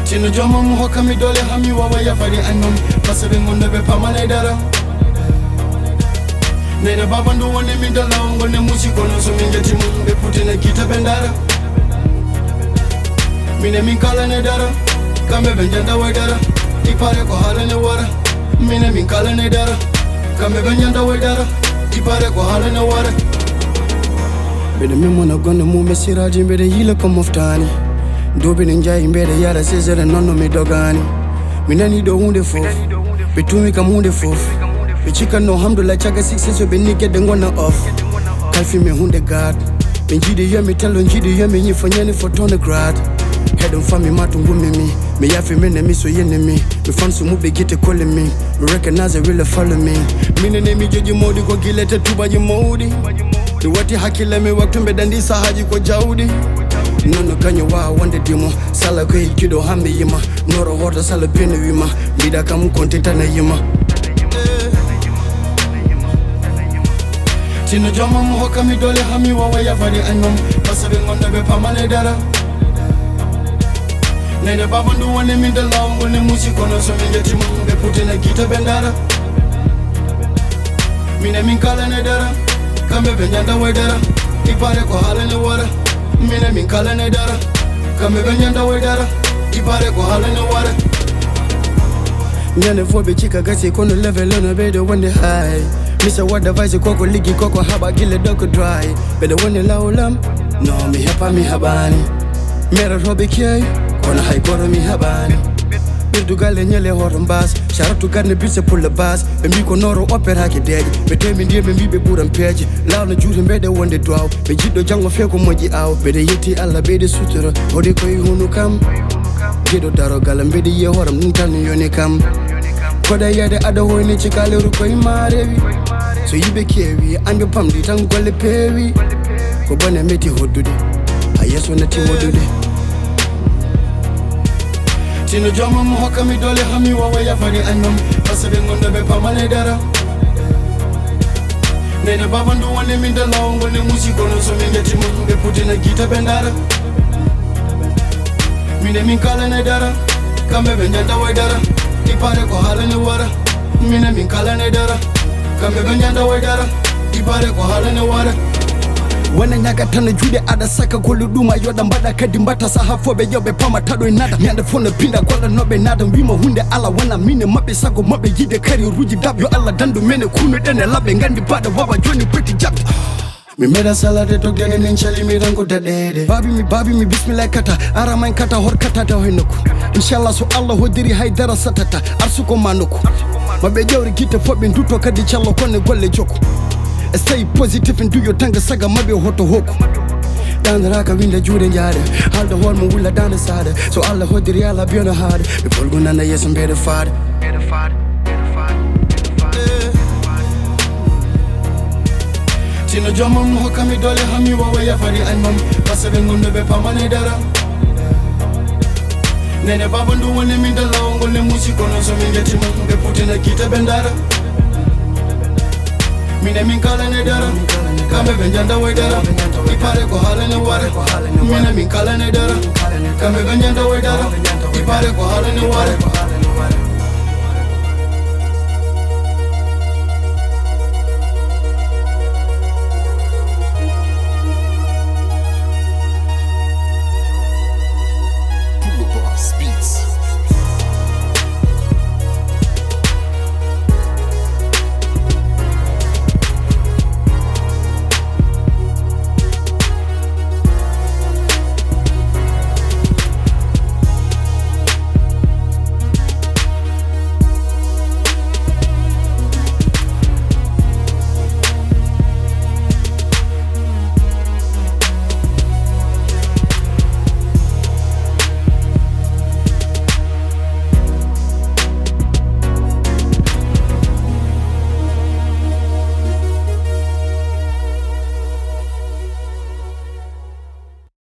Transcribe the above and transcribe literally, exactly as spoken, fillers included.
Tino joma muhoka mi dole hami wawa ya fari anom Pasabe ngonde be pamane dara Nene babandu wane mi dala ngone musikono so minge timu be putine kita bendara Mine min kala ne dara Kambe benjanda we dara Ipare ko hala ne wara Mine min kala ne dara Kambe benjanda we dara Ipare ko hala ne wara Bede memo na gona mu mesiraji bede hila ko moftani Dobe ninjai mbede yara sezere nono mi dogani Minani do hunde fofu Betumi kam hunde fofu Bechika no hamdulillah chaga six so be nike de ngona off Kalfi me hunde guard Benjide yemi telo njide yemi nyifanyeni fotone grad Head on fami matungu mimi Me yafi mene mi so yene mi Me fansu mu begite calling me Me recognize it really follow me Mine nemi joji modi kwa gilete tuba jimodi Di wati hakile me waktumbe dandisa haji kwa jaudi Nono kanyo wa wande dimo Sala kwe kido hambe yima Noro hota sala pene wima Mida kamu kontenta na yima Tino joma muhoka mi dole hami wawa ya fari anom Pasabe ngonde be pamane dara Nene babandu wane mi dala ngone musikono so minge timu be putine kita bendara Mine min kala ne dara Kambe benjanda we dara Ipare ko hala ne wara Mine min kala ne dara Kambe benjanda we dara Ipare ko hala ne wara Nyane fobe chika gasi kono level on be the one high Misa wada vice koko ligi koko haba gile doko dry Bede wone laulam No mi hapa mi habani Mera robe kiai Kona haikoro mi habani Birdu gale nyele horon bas Sharatu garne bise pull bas Bembi ko noro opera ke deji Bede mi ndiye bembi be buram peji Lao na juri mbede wonde dwaw Bejido jango feko moji au Bede yeti alla bede sutura Hodi koi hunu kam Gido daro galam bede ye horam Ntani yone kam Koda yade ada hoini chikale rukoi marevi So yibe kewi ange pamdi tangwale pewi Kobane meti hodudi Ayeso neti hodudi Tino joma muhoka mi dole hami wawa ya fari anom Pasabe ngonde be pamane dara Nene babandu wane mi dala ngone musikono so minge timu be putine kita bendara Mine min kala ne dara Kambe benjanda we dara Ipare ko hala ne wara Mine min kala ne dara Kambe benjanda we dara Ipare ko hala ne wara Wana nyaga tana jude ada saka kolu duma yoda mbada kadi mbata saha fobe yobe pama tado inada Nyande fone pinda kola nobe nada Wima hunde ala wana mine mabe sago mabe yide kari ruji dabyo ala dandu mene kunu dene labe ngandi bada wawa joni pretty jabt Mi meda salade tok dene ninchali mi rango dadede Babi mi babi mi bismillah kata Aramain kata hor kata da hoinoku Inshallah so Allah hodiri haidara satata Arsuko manuku Mabe jawri gite fobe nduto kadi chalo kone gole joku Stay positive and do your tanga saga mabe hoto hoku Down the raka winda jure njare All the hormone willa down the side So Allah hodiri ala biona hard Before guna na yes I'm better fad Better fad Tino joma muhoka mi dole hami wawa ya fari anom Pasabe ngonde be pamane dara Nene babandu wane mi dala ngone musikono so minge timu be putine kita bendara Mine min kala ne dara Kambe benjanda we dara Ipare ko hala ne wara Mine min kala ne dara Kambe benjanda we dara Ipare ko hala ne wara